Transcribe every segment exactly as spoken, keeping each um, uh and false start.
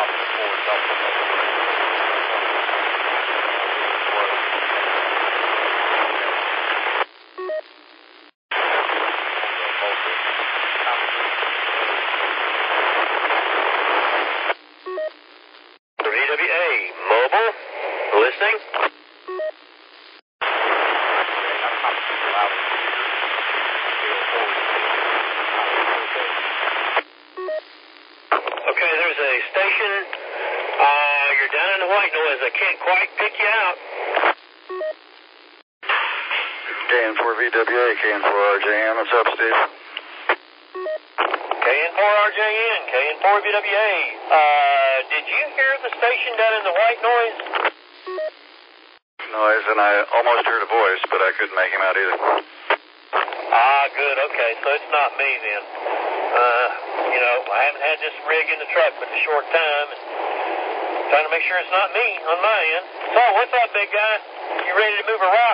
Okay, there's a station. Uh, you're down in the white noise. I can't quite pick you out. K N four V W A, K N four R J N. What's up, Steve? K N four R J N, K N four V W A. Uh, did you hear the station down in the white noise? Noise, and I almost heard a voice, but I couldn't make him out either. Ah, good. Okay, so it's not me then. Uh, you know, I haven't had this rig in the truck but a short time, and I'm trying to make sure it's not me on my end. So, what's up, big guy? You ready to move a rock?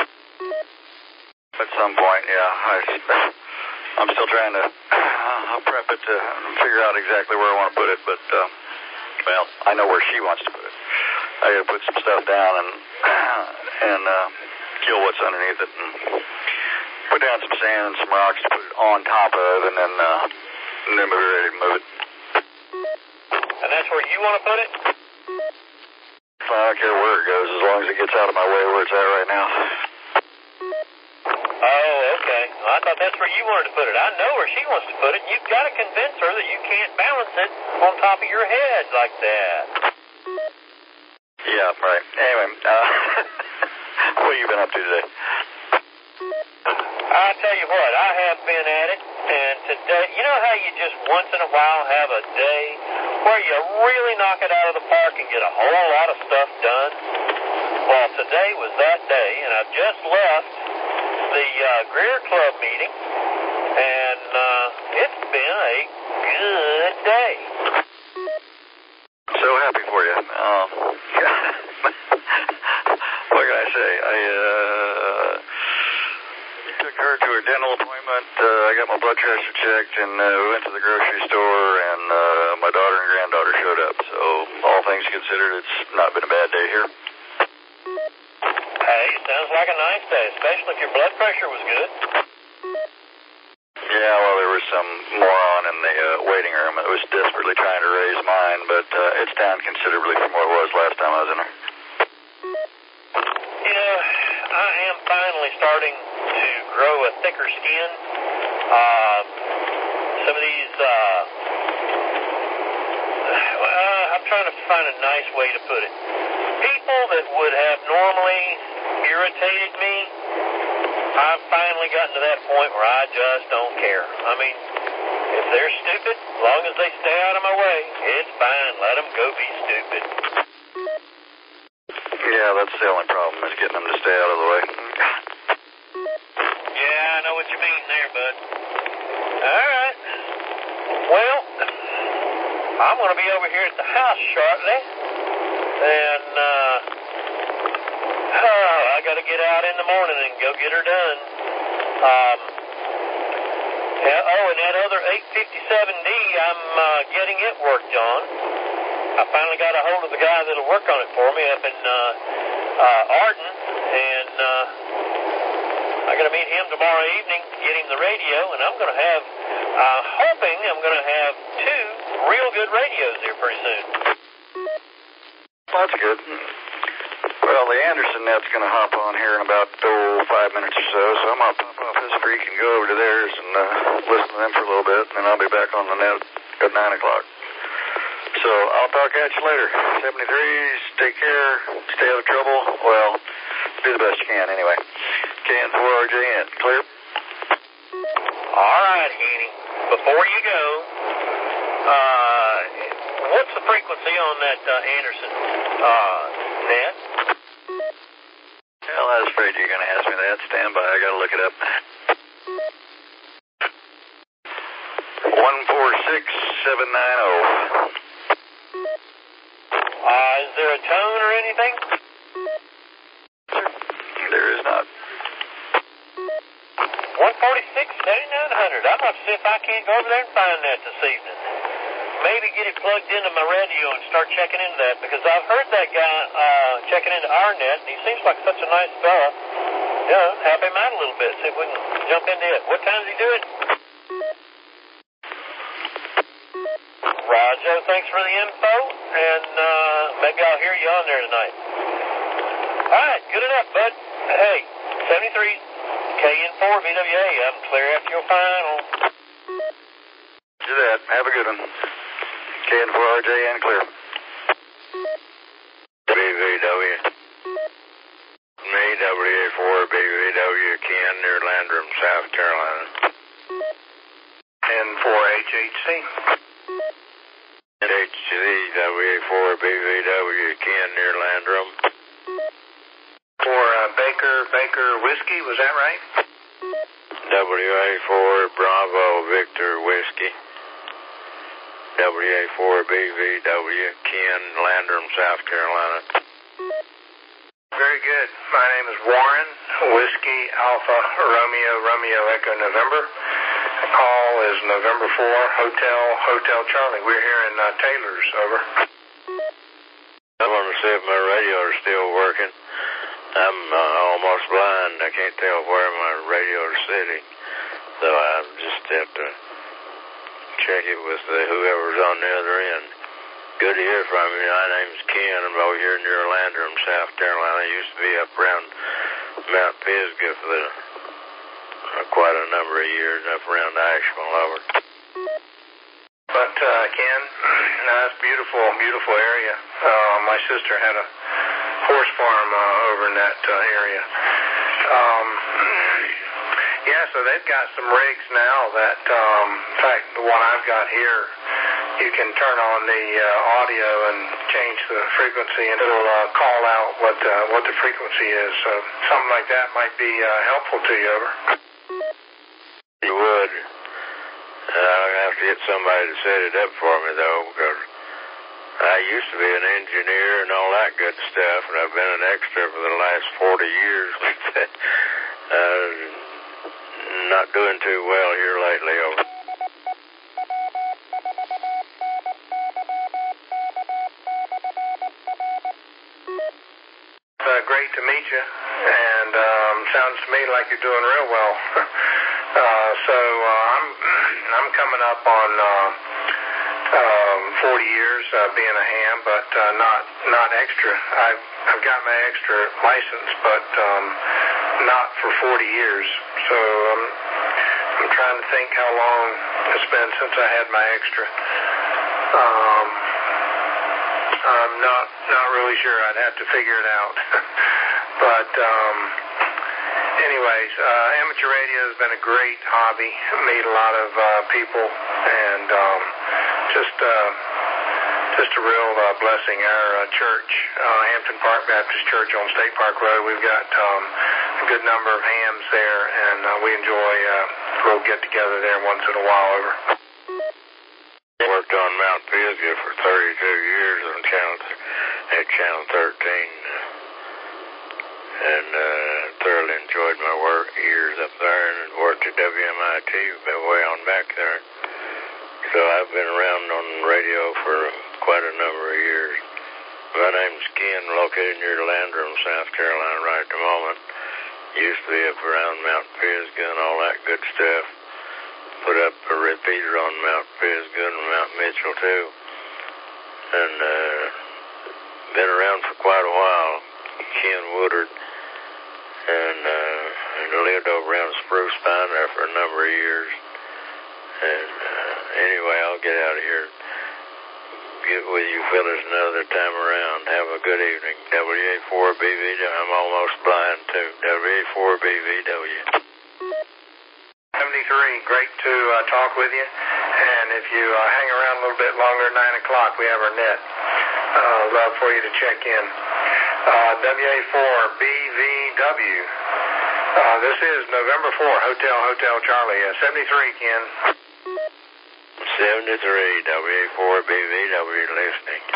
At some point, yeah. I, I'm still trying to uh, prep it to figure out exactly where I want to put it, but, uh, well, I know where she wants to put it. I got to put some stuff down and and uh, kill what's underneath it, and put down some sand and some rocks to put it on top of, and then uh, and then we'll be ready to move it. And that's where you want to put it? I don't care where it goes, as long as it gets out of my way where it's at right now. Oh, okay. Well, I thought that's where you wanted to put it. I know where she wants to put it. You've got to convince her that you can't balance it on top of your head like that. Yeah, right. Anyway, uh, what have you been up to today? I tell you what, I have been at it, and today, you know how you just once in a while have a day where you really knock it out of the park and get a whole lot of stuff done? Well, today was that day, and I just left the uh, Greer Club meeting, and uh, it's been a good day. So happy for you. Um, what can I say? I uh, took her to her dental appointment. Uh, I got my blood pressure checked, and uh, we went to the grocery store, and uh, my daughter and granddaughter showed up. So all things considered, it's not been a bad day here. Hey, sounds like a nice day, especially if your blood pressure was good. Yeah, well, there was some moron in the uh, waiting room that was desperately trying to raise mine, but uh, it's down considerably from what it was last time I was in there. You know, I am finally starting to grow a thicker skin. Uh, some of these, uh, well, I'm trying to find a nice way to put it. People that would have normally irritated me, I've finally gotten to that point where I just don't care. I mean, if they're stupid, as long as they stay out of my way, it's fine. Let them go be stupid. Yeah, that's the only problem, is getting them to stay out of the way. Yeah, I know what you mean there, bud. All right. Well, I'm going to be over here at the house shortly, and, uh, oh, I got to get out in the morning and go get her done. Um, yeah, oh, and that other eight fifty-seven D, I'm uh, getting it worked on. I finally got a hold of the guy that'll work on it for me up in uh, uh, Arden, and uh, I'm going to meet him tomorrow evening, get him the radio, and I'm going to have, uh, hoping I'm going to have two real good radios here pretty soon. Well, that's good. Well, the Anderson net's going to hop on here in about oh, five minutes or so, so I'm going to pop off this freak and go over to theirs and uh, listen to them for a little bit, and then I'll be back on the net at nine o'clock. So I'll talk at you later. seventy-threes, take care, stay out of trouble. Well, do the best you can anyway. K N four R J N, clear? All right, Henny. Before you go, uh, what's the frequency on that uh, Anderson uh, net? Well, I was afraid you were going to ask me that. Stand by, I got to look it up. one four six seven nine zero. Uh, is there a tone or anything? There is not. one forty-six, seventy-nine hundred. I'm going to see if I can't go over there and find that this evening. maybe get it plugged into my radio and start checking into that, because I've heard that guy uh, checking into our net, and he seems like such a nice fella. Yeah, help him out a little bit, see if we can jump into it. What time does he do it? Roger, thanks for the info, and uh, maybe I'll hear you on there tonight. All right, good enough, bud. Hey, seventy-three K N four V W A, I'm clear after your final. Do that. Have a good one. K N four R J and clear. B V W. Me, W A four B V W, Ken, near Landrum, South Carolina. N four H H C. H C, W A four B V W, Ken, near Landrum. For uh, Baker, Baker Whiskey, was that right? W A four Bravo Victor Whiskey. W A four B V W, Ken, Landrum, South Carolina. Very good. My name is Warren, Whiskey Alpha Romeo Romeo Echo November. The call is November fourth, Hotel Hotel Charlie. We're here in uh, Taylor's, over. I want to see if my radio is still working. I'm uh, almost blind. I can't tell where my radio is sitting, so I just have to check it with the, whoever's on the other end. Good to hear from you. My name's Ken. I'm over here near Landrum, South Carolina. I used to be up around Mount Pisgah for the, uh, quite a number of years, up around Asheville, over. But, uh, Ken, that's beautiful, beautiful area. Uh, my sister had a horse farm uh, over in that uh, area. Um, yeah, so they've got some rigs now that, um, in fact, the one I've got here, you can turn on the uh, audio and change the frequency, and it'll uh, call out what uh, what the frequency is. So something like that might be uh, helpful to you, over. You would. I'll have to get somebody to set it up for me, though, because I used to be an engineer and all that good stuff, and I've been an extra for the last forty years. uh, not doing too well here lately, over. Uh, great to meet you, and um, sounds to me like you're doing real well. uh, so uh, I'm I'm coming up on uh, um, forty years uh, being a ham, but uh, not not extra. I've I've got my extra license, but um, not for forty years. So um, I'm trying to think how long it's been since I had my extra. Um, I'm not not really sure. I'd have to figure it out. But um, anyways, uh, amateur radio has been a great hobby. Meet a lot of uh, people, and um, just uh, just a real uh, blessing. Our uh, church, uh, Hampton Park Baptist Church on State Park Road, we've got um, a good number of hams there, and uh, we enjoy uh, a little get together there once in a while, over. Worked on Mount Pisgah for thirty-two years on channel at Channel thirteen, and uh, thoroughly enjoyed my work years up there, and worked at W M I T way on back there. So I've been around on radio for quite a number of years. My name's Ken, located near Landrum, South Carolina, right at the moment. Used to be up around Mount Pisgah and all that good stuff. Put up a repeater on Mount Pisgah and Mount Mitchell, too. And uh, been around for quite a while. Ken Woodard. And, uh, and lived over around Spruce Pine there for a number of years. And uh, anyway, I'll get out of here. Get with you fellas another time around. Have a good evening. W A four B V W. I'm almost blind, too. W A four B V W. seventy-three, great to uh, talk with you. And if you uh, hang around a little bit longer, nine o'clock, we have our net. Uh, love for you to check in. Uh, W A four B V W. Uh, this is November fourth, Hotel Hotel Charlie. Uh, seventy-three, Ken. seventy-three, W A four B V W listening.